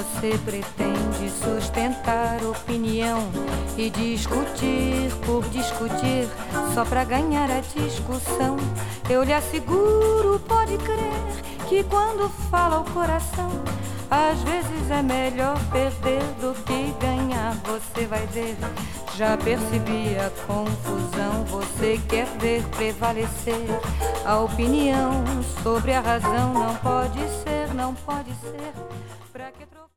você pretende sustentar opinião e discutir por discutir, só pra ganhar a discussão. Eu lhe asseguro, pode crer, que quando fala o coração, às vezes é melhor perder do que ganhar. Você vai ver, já percebi a confusão. Você quer ver prevalecer a opinião sobre a razão. Não pode ser, não pode ser.